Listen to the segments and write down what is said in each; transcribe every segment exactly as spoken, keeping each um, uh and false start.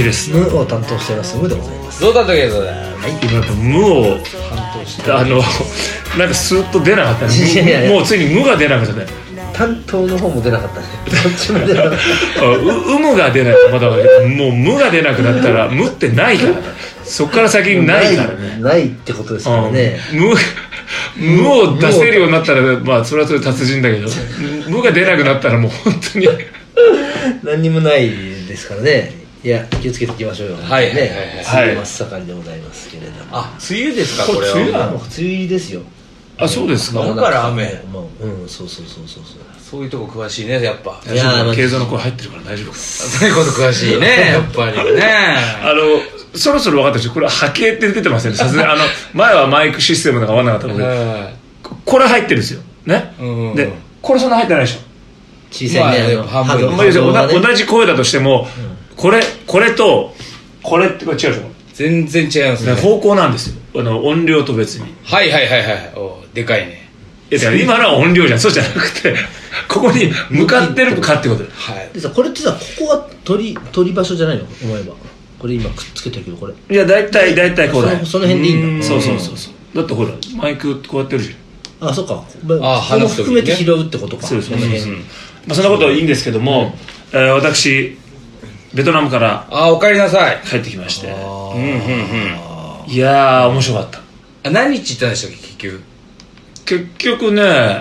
です。 無を担当しています無でございます。 どうだったけどね。 はい、今やっぱ無を担当してあのなんかスーッと出なかったね。 いやいやもうついに無が出なかったね。 担当の方も出なかったね。どっちも出なかったう有無が出ないとまだわかるけど、もう無が出なくなったら無ってないからね。そっから先にないからね。 ない、ないってことですからね、 うん、無無を出せるようになったらまあそれはそれで達人だけど、無が出なくなったらもう本当に何にもないですからね。いや気をつけていきましょうよ。 はいはいはいはいね、梅雨真っ盛りでございますけれども。 あ、梅雨ですかこれは。 これ梅雨なのもう梅雨入りですよ。 あ、そうですか。 だから雨。 もう、うん、そうそうそうそうそう。 そういうとこ詳しいねやっぱ。 いやー、経済の声入ってるから大丈夫か。 そういうこと詳しいねやっぱりね。 あのそろそろ分かったでしょ。これは波形って出てませんね。さすがにあの前はマイクシステムとか合わなかったので、これ入ってるんですよね。 うんうん、 でこれそんな入ってないでしょ。 小さいね、 まあ、半分まあ、同じ声だとしても、うん、これこれとこれってこれ違うでしょ。 全然違いますね。 方向なんですよ。あの音量と別に。 はいはいはいはい。おでかいね。 いやだから今のは音量じゃん。そうじゃなくてここに向かってるかってことで。 はい。 でさこれってさここは取り取り場所じゃないの思えば。これ今くっつけてるけどこれ。 いや大体大体こうだよ。 その辺でいいんだ。 そうそうそうそう。だってほらマイクこうやってるじゃん。 あ、そっか。 あ、 この含めて拾うってことか。 そうですそうです。まあそんなことはいいんですけども、うん、えー、私ベトナムからあ、お帰りなさい帰ってきまして、 うんうんうん、 いやー面白かった。 あ、何日行ったんでしたっけ結局。 結局ね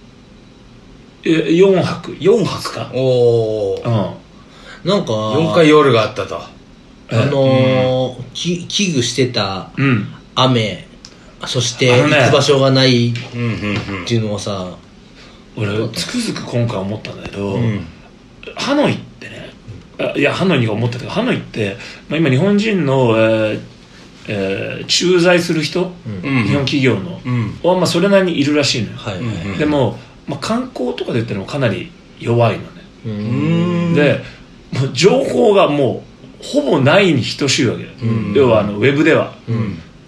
よんはくよんはくか。おお、 うん、 なんかよんかい夜があったと。 あのーうん、き危惧してた雨、うん、そして行く場所がないっていうのはさ、 俺つくづく今回思ったんだけど、うん、ハノイってね、あいやハノイに思ったけどハノイって、まあ、今日本人の、えーえー、駐在する人、うん、日本企業の、うんはまあ、それなりにいるらしいのよ、はいはいはい、でも、まあ、観光とかで言ってもかなり弱いのね。うーんでもう情報がもうほぼないに等しいわけ、うん、要はあのウェブでは、うん、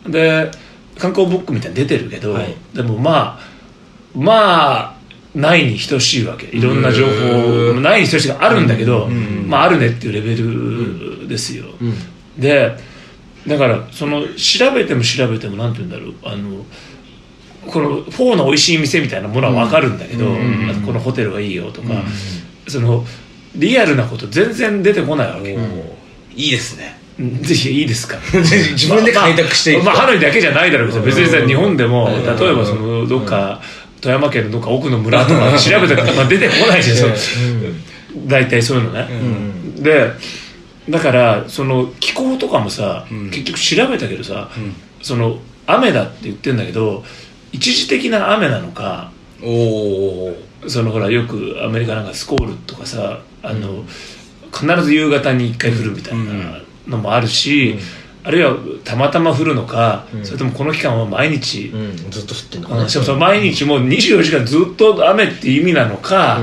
で観光ブックみたいに出てるけど、はい、でもまあまあないに等しいわけ。いろんな情報ないに等しいがあるんだけど、まああるねっていうレベルですよ、うんうん、でだからその調べても調べてもなんて言うんだろう、あのこのフォーの美味しい店みたいなものは分かるんだけど、うん、あとこのホテルはいいよとか、うん、そのリアルなこと全然出てこないわけ、うん、 いいですね。 ぜひいいですか自分で開拓していくと、 まあ、まあ、ハノイだけじゃないだろうけど、別にさ日本でも例えばそのどっか富山県のどっか奥の村とか調べたら、まあ、出てこないじゃん大体そういうのね、うん、でだからその気候とかもさ、うん、結局調べたけどさ、うん、その雨だって言ってんだけど一時的な雨なのか、おそのほらよくアメリカなんかスコールとかさあの、うん、必ず夕方にいっかい降るみたいなのもあるし、うんうん、あるいはたまたま降るのか、うん、それともこの期間は毎日、うん、 ずっと降ってんのかな、 しかもその毎日もうにじゅうよじかんずっと雨って意味なのか、うん、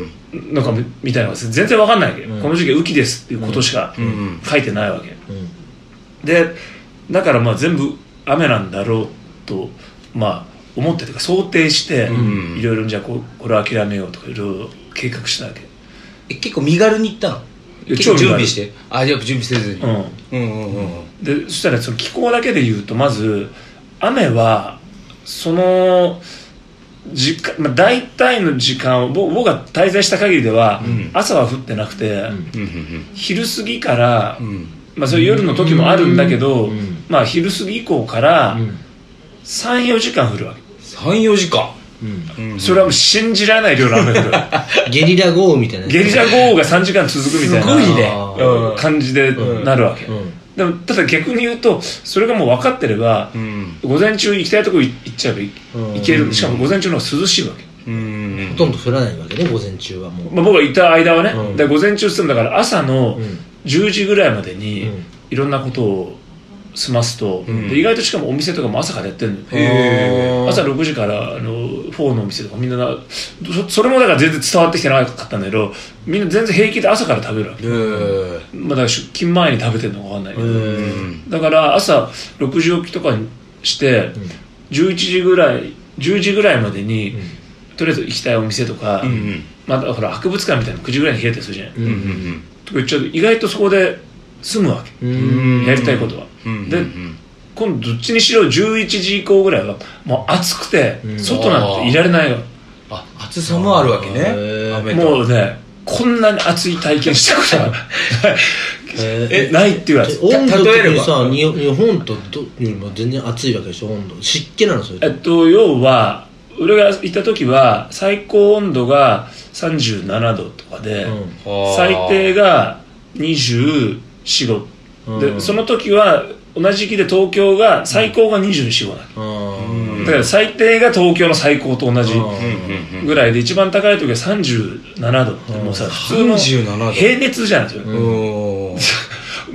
なんかみたいなのが全然わかんないわけ、うん、この時期は雨季ですっていうことしか書いてないわけ、うんうん、でだからまあ全部雨なんだろうとまあ思っててか想定していろいろじゃあ こ, これを諦めようとかいろいろ計画したわけ。 え結構身軽に行ったの？結構準備してあじゃあ準備せずに、うんうんうんうん、 でそしたらその気候だけで言うとまず雨はその時間、まあ、大体の時間を僕が滞在した限りでは、うん、朝は降ってなくて、うん、昼過ぎから、うんまあ、それ夜の時もあるんだけど、うんまあ、昼過ぎ以降から、うん、さんよじかん降るわけ。 さんよじかん、 うん、それはもう信じられない量の雨降るゲリラ豪雨みたいなゲリラ豪雨がさんじかん続くみたいなすごい、ねうん、感じでなるわけ、うんうん、でもただ逆に言うとそれがもう分かってれば、うん、午前中行きたいとこ行っちゃえばいける、うん、しかも午前中の方が涼しいわけ、 うん、ほとんど降らないわけね午前中はもう、 まあ、僕がいた間はね、うん、で午前中するんだから朝のじゅうじぐらいまでにいろんなことを済ますと、うん、で意外としかもお店とかも朝からやってるのよ。へ朝ろくじからあのフォーのお店とかみんな そ, それもだから全然伝わってきてなかったんだけどみんな全然平気で朝から食べるわけ、まあ、だから出勤前に食べてるのか分かんないけどだから朝ろくじ起きとかにして、うん、じゅういちじぐらいじゅうじぐらいまでに、うん、とりあえず行きたいお店とか、うんうんまあ、ほら博物館みたいなのくじぐらいに開いたりするじゃない、うんうんうん、とか言っちゃうと意外とそこで済むわけ、やりたいことは。で今度どっちにしろじゅういちじ以降ぐらいはもう暑くて外なんていられないよ。 あ、暑さもあるわけね。 もうね、こんなに暑い体験したことはえないっていうやつ。 温度的にさ、日本とどよりも全然暑いわけでしょ、温度。湿気なのそれ。 えっと要は俺が行った時は最高温度がさんじゅうななどとかで、うん、最低がにじゅうよん、ごで、うん、その時は同じ時期で東京が最高がにじゅうよん、ごなの、うん、だから最低が東京の最高と同じぐらいで、一番高い時はさんじゅうななどってもうさ、普通の平熱じゃないですよ、うん、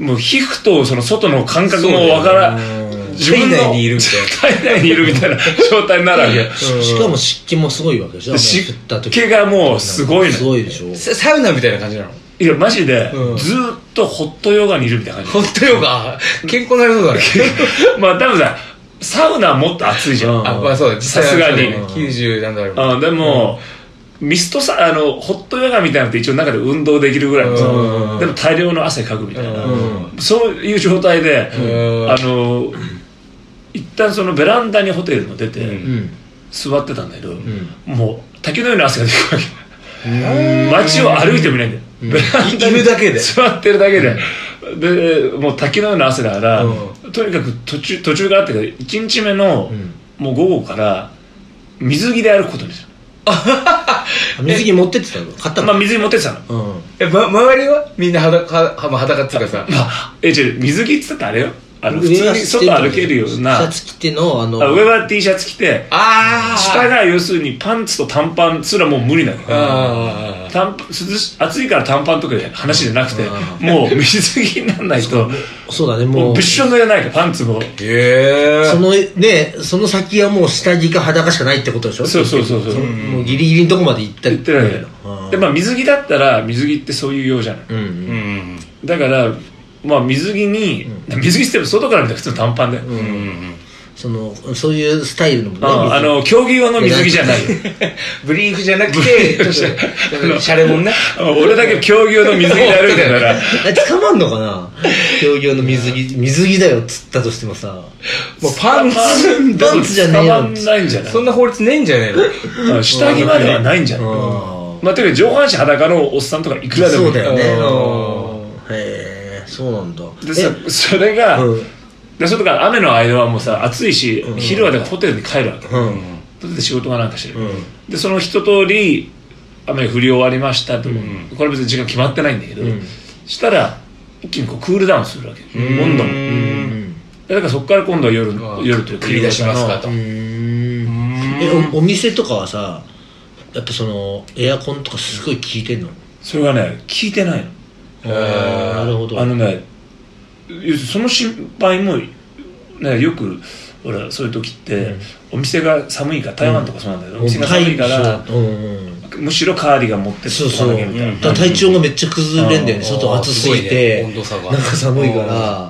もう皮膚とその外の感覚もわからん、 自分の体内にいるみたいな体内にいるみたいな状態になるわけ、 うん、しかも湿気もすごいわけでしょ。 湿気がもうすごいの、 すごいでしょ。 サウナみたいな感じなの。 いやマジで、うん、ずっとホットヨガにいるみたいな感じ。 ホットヨガ健康になりそうだねまあ多分さサウナはもっと暑いじゃん、うん、 あ、まあそうだ、 さすがにきゅうじゅうなんだろう、 うん、でも、うん、ミストさ、あのホットヨガみたいなのって一応中で運動できるぐらいのさ、うん、でも大量の汗かくみたいな、うん、そういう状態で、うん、あの一旦そのベランダにホテルの出て、うん、座ってたんだけど、うん、もう滝のような汗が出てくるわけ。街を歩いてもいないんだよ、 うん、ベランダにいるだけで座ってるだけで、でもう滝のような汗だから、うん、とにかく途中途中があっていちにちめの、うん、もう午後から水着で歩くことにした水着持ってってたの？買ったの？ まあ水着持ってってたの、うん、 え、ま、周りはみんな裸、裸っていうかさ、 まあ、え、違う、水着って言ったってあれよ、あの普通に外歩けるような T シャツ着てのあの上は T シャツ着て、あ下が要するにパンツと短パンすらもう無理なの。あ短涼し暑いから短パンとかで話じゃなくて、もう水着にならないとそうだね、もうもうびっしょ濡れないからパンツも。 へえ。そのね、その先はもう下着か裸しかないってことでしょ。 そうそうそうそう。 もうギリギリのとこまで行ったり行ってないの。でまあ水着だったら水着ってそういう用じゃない。うんうん、だから。まあ水着に、うん、水着っても外から見たら普通の短パンで、うんうん、 そのそういうスタイルのもね、あ, あの競技用の水着じゃないブリーフじゃなくてちょっとシャレもんね俺だけ競技用の水着で歩いてたら捕まんのかな。競技用の水着水着だよっつったとしてもさ、もうパンツパンツじゃねえよ。 捕まんないんじゃない。 そんな法律ねえんじゃねえの。 下着まではないんじゃない。まあとにかく上半身裸のおっさんとかいくらでもそうだよね。へえ。そうなんだ。 でさそれが、うん、でそれとか雨の間はもうさ暑いし、うん、昼はでホテルに帰るわけ、うん、で仕事がなんかしてる、うん、でその一通り雨降り終わりましたと、うん、これ別に時間決まってないんだけど、うん、したら一気にこうクールダウンするわけ、温度も、うん、だからそこから今度は夜夜というか繰り出しますかと。 え お, お店とかはさやっぱそのエアコンとかすごい効いてんの？ それがね効いてないの。 なるほど。 あのね、その心配も、ね、よくほらそういう時って、うん、お店が寒いから台湾とかそうなんだけど、うん、お店が寒いから、うん、むしろカーディガン持ってそうそう、みたいな、だ体調がめっちゃ崩れんだよね、外暑すぎて、ね、なんか寒いから。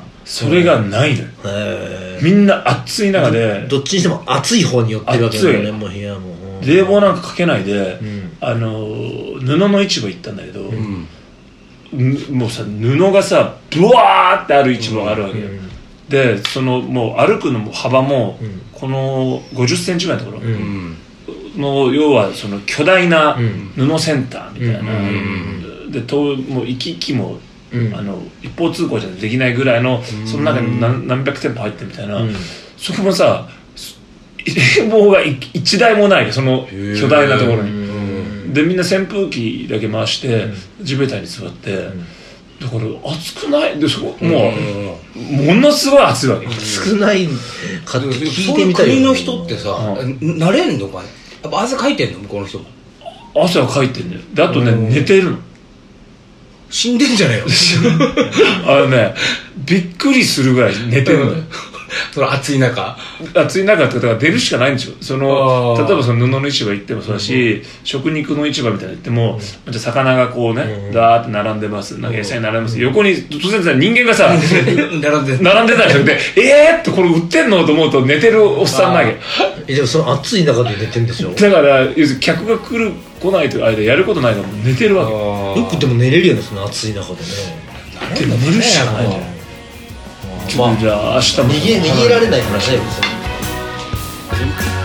それがないのよ。みんな暑い中でどっちにしても暑い方に寄ってるわけだよね。もう部屋も冷房なんかかけないで、うん、あの布の市場行ったんだけど、うんもうさ布がさブワーってある市場があるわけよ、うん、でそのもう歩くのも幅もこのごじゅっセンチぐらいのところ、うん、の要はその巨大な布センターみたいな、うん、でともう行き来も、うん、あの一方通行じゃできないぐらいの、うん、その中に 何, 何百店舗入ってるみたいな、うん、そこもさ冷房が一台もないその巨大なところに。でみんな扇風機だけ回して、うん、地べたに座って、うん、だから暑くないでそこもう、うん、ものすごい暑いわけ、うん、 暑くないかって聞いてみたい。 国の人ってさ、うん、慣れんのかね。やっぱ汗かいてんの向こうの人も。 汗はかいてんね。であとね、うん、寝てるの。 死んでんじゃねえよあのねびっくりするぐらい寝てるのよ、うんその暑い中暑い中ってことが出るしかないんですよ。その例えばその布の市場行ってもそうだし、うん、食肉の市場みたいなの行っても、うん、魚がこうね、うん、ダーって並んでます、なんか餌に並んでます、うん、横に突然さ人間がさ並んで並んでたりしてえーってこれ売ってんのと思うと寝てるおっさんなわけ。 えでもその暑い中で寝てんでしょ。 だから要するに客が来る来ないという間やることないから寝てるわけ。 よくでも寝れるよねその暑い中でね。 慣けど寝るしかないね。ちょっとじゃあ明日も逃げ逃げられないからね別に。